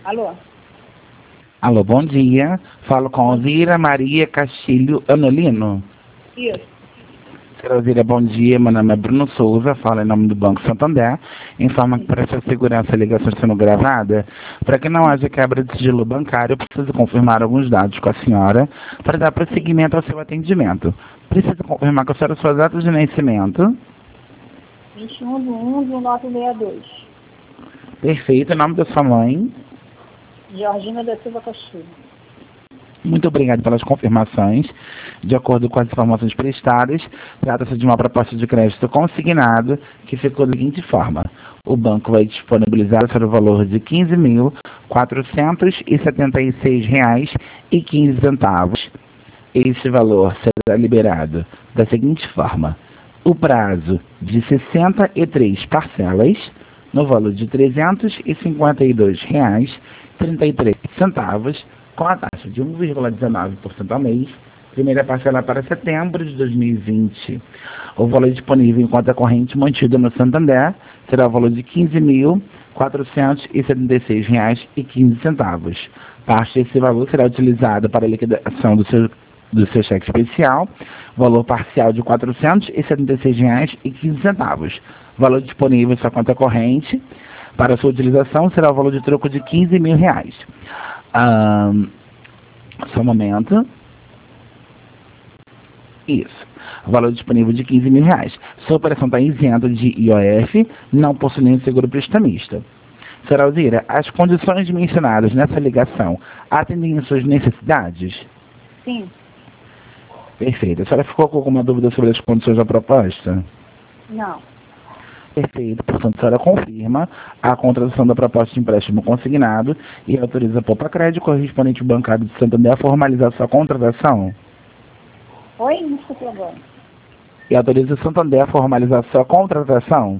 Alô? Alô, bom dia. Falo com Alzira Maria Castilho Anolino. Isso. Senhora Alzira, bom dia. Meu nome é Bruno Souza, falo em nome do Banco Santander. Informa que para sua segurança a ligação está sendo gravada. Para que não haja quebra de sigilo bancário, eu preciso confirmar alguns dados com a senhora para dar prosseguimento ao seu atendimento. Preciso confirmar com a senhora suas datas de nascimento. 21/1/1962. Perfeito. O nome da sua mãe. Georgina da Silva Castilho. Muito obrigado pelas confirmações. De acordo com as informações prestadas, trata-se de uma proposta de crédito consignado que ficou da seguinte forma. O banco vai disponibilizar o valor de R$ 15.476,15. Este valor será liberado da seguinte forma. O prazo de 63 parcelas, no valor de R$ 352,33, com a taxa de 1,19% ao mês, primeira parcela para setembro de 2020. O valor disponível em conta corrente mantido no Santander será o valor de R$ 15.476,15. Parte desse valor será utilizada para a liquidação do seu cheque especial, valor parcial de R$ 476,15. Valor disponível em sua conta corrente para sua utilização será o valor de troco de R$ 15.000. Só um momento. Isso. O valor disponível de R$ 15.000. Sua operação está isenta de IOF, não possui nenhum seguro prestamista. Senhora Alzira, as condições mencionadas nessa ligação atendem às suas necessidades? Sim. Perfeito. A senhora ficou com alguma dúvida sobre as condições da proposta? Não. Perfeito. Portanto, a senhora confirma a contratação da proposta de empréstimo consignado e autoriza a Poupa Crédito, correspondente bancário de Santander, a formalizar sua contratação? Oi? Não escutei agora. E autoriza o Santander a formalizar sua contratação?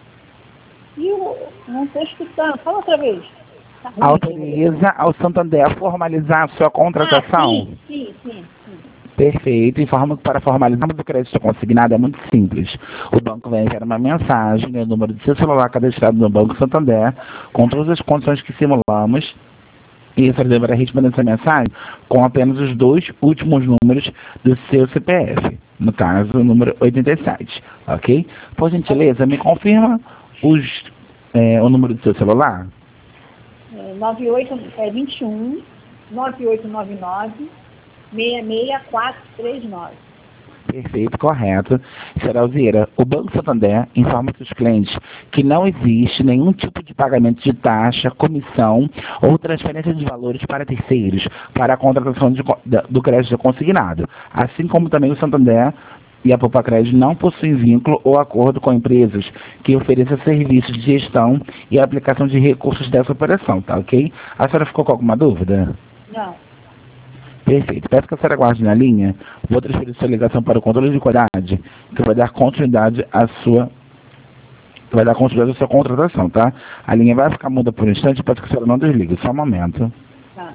Não estou escutando. Fala outra vez. Tá ruim. Autoriza ao Santander a formalizar sua contratação? Sim. Perfeito. Informo que para formalizarmos o crédito consignado é muito simples. O banco vai enviar uma mensagem no número de seu celular cadastrado no Banco Santander, com todas as condições que simulamos, e você deverá responder essa mensagem com apenas os 2 últimos números do seu CPF, no caso, o número 87, ok? Por gentileza, me confirma o número do seu celular? 21 9899 66439. Perfeito, correto. Senhora Alzira, o Banco Santander informa seus clientes que não existe nenhum tipo de pagamento de taxa, comissão ou transferência de valores para terceiros para a contratação do crédito consignado, assim como também o Santander e a Poupa Crédito não possuem vínculo ou acordo com empresas que ofereçam serviços de gestão e aplicação de recursos dessa operação, tá ok? A senhora ficou com alguma dúvida? Não. Perfeito. Peço que a senhora aguarde na linha. Vou transferir sua ligação para o controle de qualidade, que vai dar continuidade à sua contratação, tá? A linha vai ficar muda por um instante, peço que a senhora não desligue. Só um momento. Tá.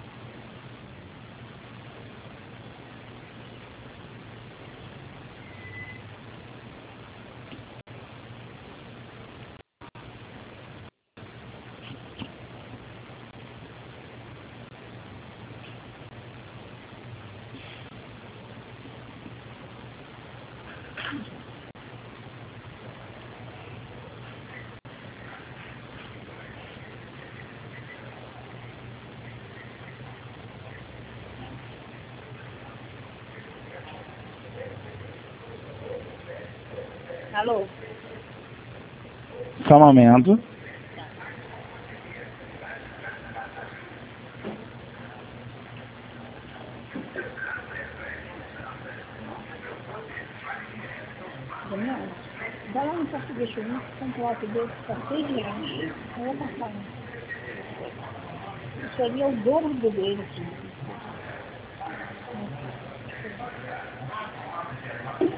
Alô? Só um momento. Daniel, dá lá no português pra mim, contrato desse tá R$6. Eu vou passar. Isso aí é o dobro do dele.